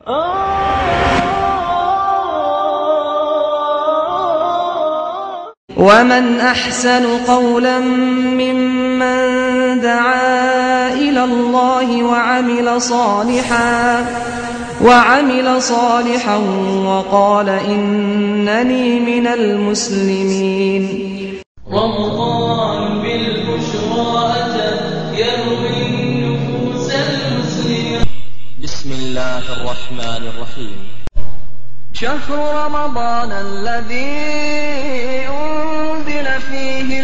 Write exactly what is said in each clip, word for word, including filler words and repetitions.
ومن أحسن قولا ممن دعا إلى الله وعمل صالحا وعمل صالحا وقال إنني من المسلمين. رمضان بالبشرى أتى يروي النفوس المسلمة. بسم الله الرحمن الرحيم. شهر رمضان الذي أنزل فيه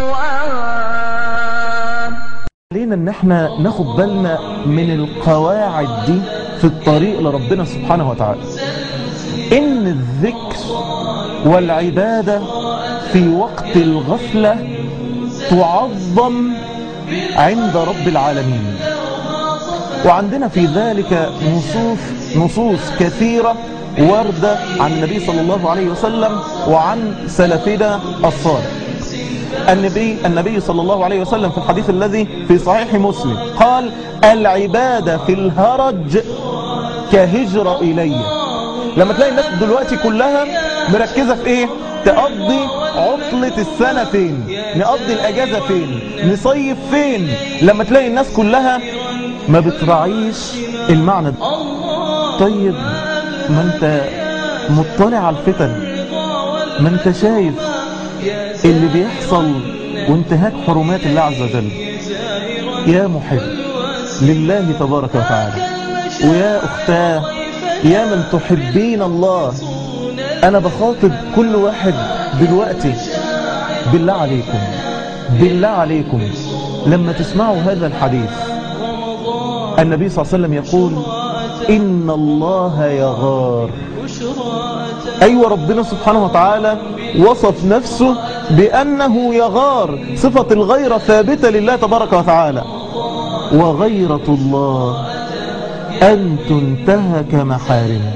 القرآن. علينا ان احنا ناخد بالنا من القواعد دي في الطريق لربنا سبحانه وتعالى، ان الذكر والعبادة في وقت الغفلة تعظم عند رب العالمين، وعندنا في ذلك نصوص نصوص كثيرة واردة عن النبي صلى الله عليه وسلم وعن سلفنا الصالح. النبي النبي صلى الله عليه وسلم في الحديث الذي في صحيح مسلم قال: العبادة في الهرج كهجرة إلي. لما تلاقي الناس دلوقتي كلها مركزة في ايه؟ تقضي عطلة السنة فين؟ نقضي الأجازة فين؟ نصيف فين؟ لما تلاقي الناس كلها ما بتراعيش المعنى ده. طيب ما انت مطلع على الفتن، ما انت شايف اللي بيحصل وانتهاك حرمات الله عز وجل. يا محب لله تبارك وتعالى، ويا أختاه يا من تحبين الله، أنا بخاطب كل واحد دلوقتي، بالله عليكم بالله عليكم لما تسمعوا هذا الحديث، النبي صلى الله عليه وسلم يقول: إن الله يغار. أيوة، ربنا سبحانه وتعالى وصف نفسه بأنه يغار، صفة الغيرة ثابتة لله تبارك وتعالى. وغيرة الله أن تنتهك محارمه.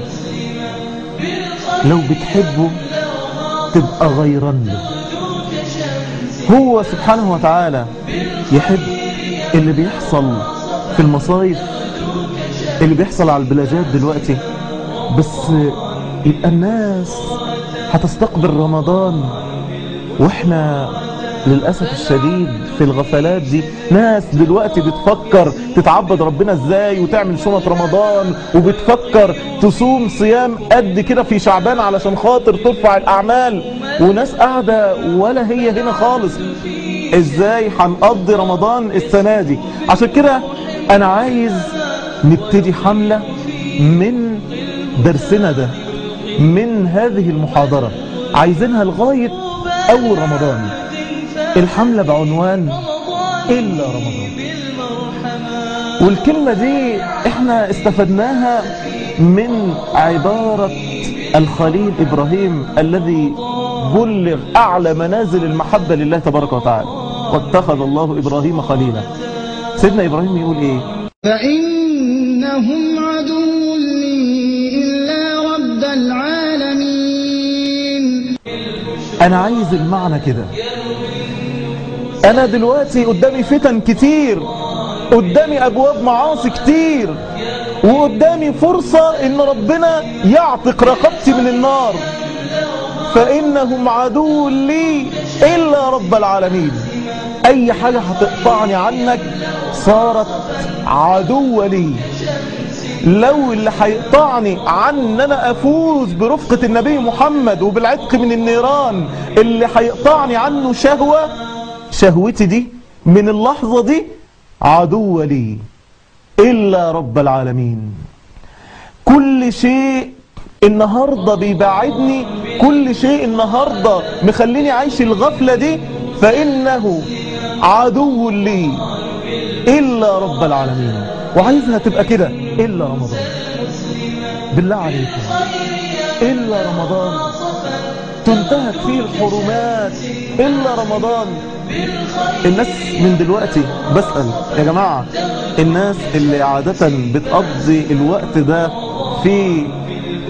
لو بتحبه تبقى غيران له. هو سبحانه وتعالى يحب اللي بيحصل في المصايف، اللي بيحصل على البلاجات دلوقتي، بس يبقى الناس هتستقبل رمضان واحنا للأسف الشديد في الغفلات دي. ناس دلوقتي بتفكر تتعبد ربنا ازاي وتعمل شنط رمضان، وبتفكر تصوم صيام قد كده في شعبان علشان خاطر ترفع الأعمال، وناس قاعدة ولا هي هنا خالص. ازاي هنقضي رمضان السنة دي؟ عشان كده انا عايز نبتدي حملة من درسنا ده، من هذه المحاضرة، عايزينها لغاية أول رمضان. الحملة بعنوان إلا رمضان. والكلمة دي احنا استفدناها من عبارة الخليل إبراهيم الذي بلغ أعلى منازل المحبة لله تبارك وتعالى: واتخذ الله إبراهيم خليلا. سيدنا إبراهيم يقول إيه؟ فإنهم عدو لي إلا رب العالمين. أنا عايز المعنى كده. أنا دلوقتي قدامي فتن كتير، قدامي أبواب معاصي كتير، وقدامي فرصة إن ربنا يعتق رقبتي من النار. فإنهم عدو لي إلا رب العالمين. أي حاجة هتقطعني عنك صارت عدو لي. لو اللي هيقطعني عن ان انا افوز برفقة النبي محمد وبالعتق من النيران، اللي هيقطعني عنه شهوة، شهوتي دي من اللحظة دي عدو لي إلا رب العالمين. كل شيء النهاردة بيبعدني، كل شيء النهاردة مخليني عايش الغفلة دي، فإنه عدو لي إلا رب العالمين. وعايزها تبقى كده إلا رمضان. بالله عليكم، إلا رمضان تنتهك فيه الحرمات. إلا رمضان. الناس من دلوقتي بسأل يا جماعة، الناس اللي عادة بتقضي الوقت ده في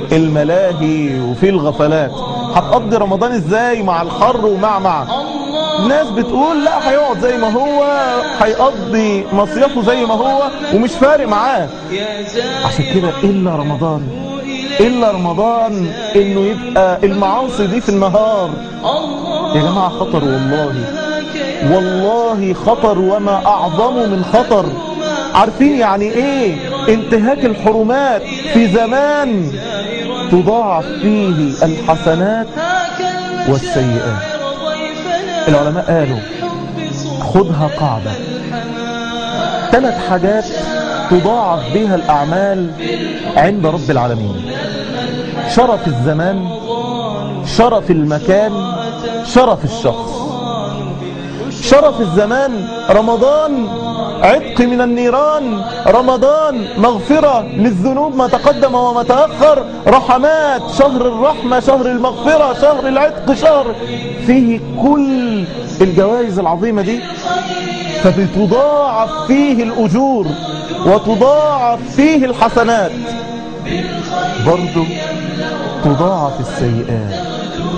الملاهي وفي الغفلات، هتقضي رمضان ازاي مع الحر ومع مع ناس بتقول لا هيقعد زي ما هو، هيقضي مصيفه زي ما هو ومش فارق معاه. عشان كده إلا رمضان، إلا رمضان إنه يبقى المعاصي دي في النهار. يا جماعة خطر والله، والله خطر وما أعظم من خطر. عارفين يعني إيه انتهاك الحرمات في زمان تضاعف فيه الحسنات والسيئات؟ العلماء قالوا خدها قاعدة، ثلاث حاجات تضاعف بها الأعمال عند رب العالمين: شرف الزمان، شرف المكان، شرف الشخص. شرف الزمان رمضان عتق من النيران، رمضان مغفرة للذنوب ما تقدم وما تأخر، رحمات، شهر الرحمة، شهر المغفرة، شهر العتق، شهر فيه كل الجوائز العظيمة دي، فبتضاعف فيه الأجور وتضاعف فيه الحسنات. برضو تضاعف السيئات.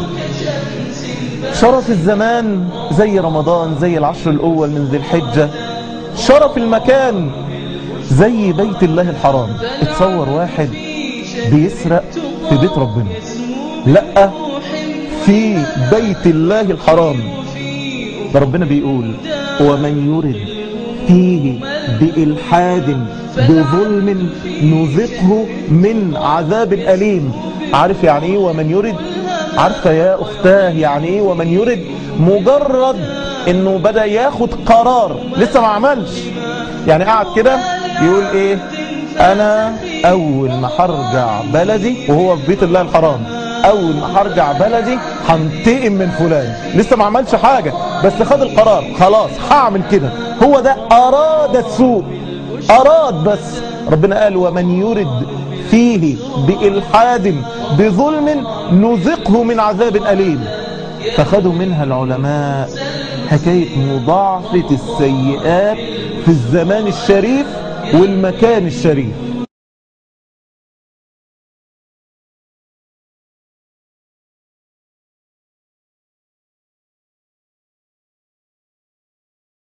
شرف الزمان زي رمضان، زي العشر الأول من ذي الحجة. شرف المكان زي بيت الله الحرام. اتصور واحد بيسرق في بيت ربنا، لا في بيت الله الحرام. ده ربنا بيقول ومن يرد فيه بإلحاد بظلم نذقه من عذاب أليم. عارف يعني ايه ومن يرد؟ عارفة يا أختاه يعني ايه ومن يرد؟ مجرد انه بدأ ياخد قرار لسه ما عملش، يعني قاعد كده يقول ايه، انا اول ما هرجع بلدي، وهو في بيت الله الحرام، اول ما هرجع بلدي هنتقم من فلان. لسه ما عملش حاجة بس خد القرار، خلاص هعمل كده. هو ده اراد السوء، اراد. بس ربنا قال ومن يرد فيه بإلحاد بظلم نذقه من عذاب أليم. فخدوا منها العلماء حكاية مضاعفة السيئات في الزمان الشريف والمكان الشريف.